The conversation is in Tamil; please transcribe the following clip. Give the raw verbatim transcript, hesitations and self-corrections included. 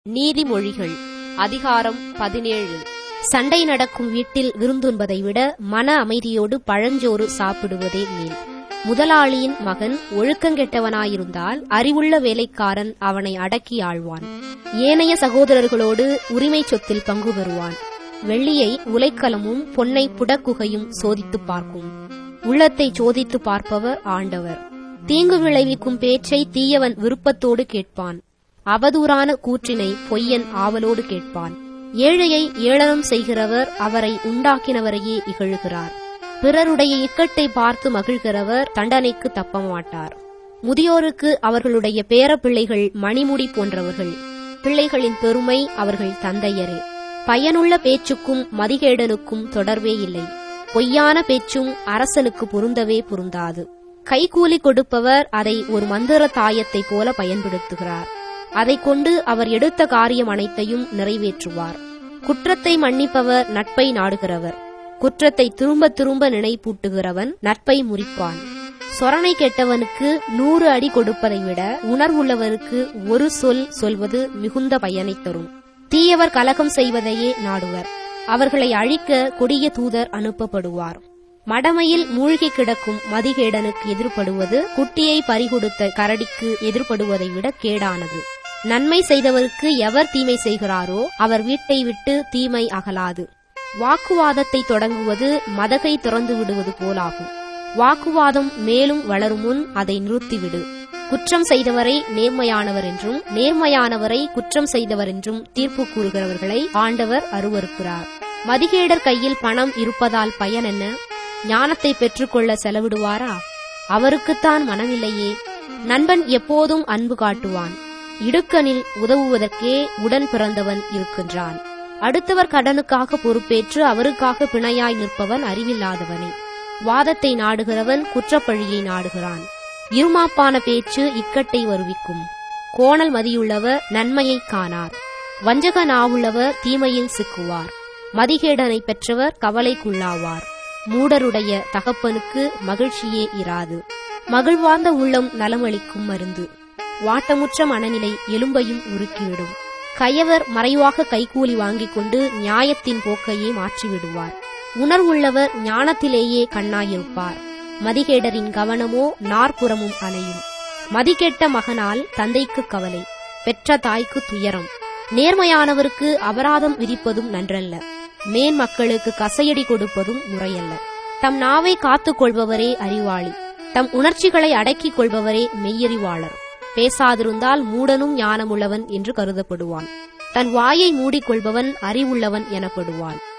நீதிமொழிகள் அதிகாரம் பதினேழு. சண்டை நடக்கும் வீட்டில் விருந்துண்பதை விட மன அமைதியோடு பழஞ்சோறு சாப்பிடுவதே மேல். முதலாளியின் மகன் ஒழுக்கங்கெட்டவனாயிருந்தால் அறிவுள்ள வேலைக்காரன் அவனை அடக்கி ஆள்வான். ஏனைய சகோதரர்களோடு உரிமை சொத்தில் பங்கு பெறுவான். வெள்ளியை உலைக்கலமும் பொன்னை புடக்குகையும் சோதித்துப் பார்க்கும். உள்ளத்தை சோதித்து பார்ப்பவர் ஆண்டவர். தீங்கு விளைவிக்கும் பேச்சை தீயவன் விருப்பத்தோடு கேட்பான். அவதூறான கூற்றினை பொய்யன் ஆவலோடு கேட்பான். ஏழையை ஏளனம் செய்கிறவர் அவரை உண்டாக்கினவரையே இகழுகிறார். பிறருடைய இக்கட்டை பார்த்து மகிழ்கிறவர் தண்டனைக்கு தப்ப மாட்டார். முதியோருக்கு அவர்களுடைய பேரப்பிள்ளைகள் மணிமுடி போன்றவர்கள். பிள்ளைகளின் பெருமை அவர்கள் தந்தையரே. பயனுள்ள பேச்சுக்கும் மதிகேடனுக்கும் தொடர்பே இல்லை. பொய்யான பேச்சும் அரசனுக்கு பொருந்தவே பொருந்தாது. கைக்கூலி கொடுப்பவர் அதை ஒரு மந்திர தாயத்தைப் போல பயன்படுத்துகிறார். அதைக் கொண்டு அவர் எடுத்த காரியம் அனைத்தையும் நிறைவேற்றுவார். குற்றத்தை மன்னிப்பவர் நட்பை நாடுகிறவர். குற்றத்தை திரும்ப திரும்ப நினைப்பூட்டுகிறவன் நட்பை முறிப்பான். சொரணை கெட்டவனுக்கு நூறு அடி கொடுப்பதை விட உணர்வுள்ளவருக்கு ஒரு சொல் சொல்வது மிகுந்த பயனை தரும். தீயவர் கலகம் செய்வதையே நாடுவர். அவர்களை அழிக்க கொடிய தூதர் அனுப்பப்படுவார். மடமையில் மூழ்கி கிடக்கும் மதிகேடனுக்கு எதிர்ப்படுவது குட்டியை பறிகொடுத்த கரடிக்கு எதிர்ப்படுவதை விட கேடானது. நன்மை செய்தவருக்கு எவர் தீமை செய்கிறாரோ அவர் வீட்டை விட்டு தீமை அகலாது. வாக்குவாதத்தை தொடங்குவது மதகை திறந்து விடுவது போலாகும். வாக்குவாதம் மேலும் வளரும் முன் அதை நிறுத்திவிடு. குற்றம் செய்தவரை நேர்மையானவர் என்றும் நேர்மையானவரை குற்றம் செய்தவர் என்றும் தீர்ப்பு கூறுகிறவர்களை ஆண்டவர் அருவருக்கிறார். மதிகேடர் கையில் பணம் இருப்பதால் பயன் என்ன? ஞானத்தை பெற்றுக்கொள்ள செலவிடுவாரா? அவருக்குத்தான் மனமில்லையே. நண்பன் எப்போதும் அன்பு காட்டுவான். இடுக்கனில் உதவுவதற்கே உடன் பிறந்தவன் இருக்கின்றான். அடுத்தவர் கடனுக்காக பொறுப்பேற்று அவருக்காக பிணையாய் நிற்பவன் அறிவில்லாதவனே. வாதத்தை நாடுகிறவன் குற்றப்பழியை நாடுகிறான். இருமாப்பான பேச்சு இக்கட்டை வருவிக்கும். கோணல் மதியுள்ளவர் நன்மையை காணார். வஞ்சக நாவுள்ளவர் தீமையில் சிக்குவார். மதிகேடனை பெற்றவர் கவலைக்குள்ளாவார். மூடருடைய தகப்பனுக்கு மகிழ்ச்சியே இராது. மகிழ்வார்ந்த உள்ளம் நலமளிக்கும் மருந்து. வாட்டமுற்ற மனநிலை எலும்பையும் உருக்கிவிடும். கயவர் மறைவாக கைக்கூலி வாங்கிக் கொண்டு நியாயத்தின் போக்கையே மாற்றிவிடுவார். உணர்வுள்ளவர் ஞானத்திலேயே கண்ணாயிருப்பார். மதிகேடரின் கவனமோ நாற்புறமும் அணையும். மதிகெட்ட மகனால் தந்தைக்கு கவலை, பெற்ற தாய்க்கு துயரம். நேர்மையானவருக்கு அபராதம் விதிப்பதும் நன்றல்ல. மேன்மக்களுக்கு கசையடி கொடுப்பதும் முறையல்ல. தம் நாவை காத்துக் கொள்பவரே அறிவாளி. தம் உணர்ச்சிகளை அடக்கிக் கொள்பவரே மெய்யறிவாளர். பேசாதிருந்தால் மூடனும் ஞானமுள்ளவன் என்று கருதப்படுவான். தன் வாயை மூடிக்கொள்பவன் அறிவுள்ளவன் எனப்படுவான்.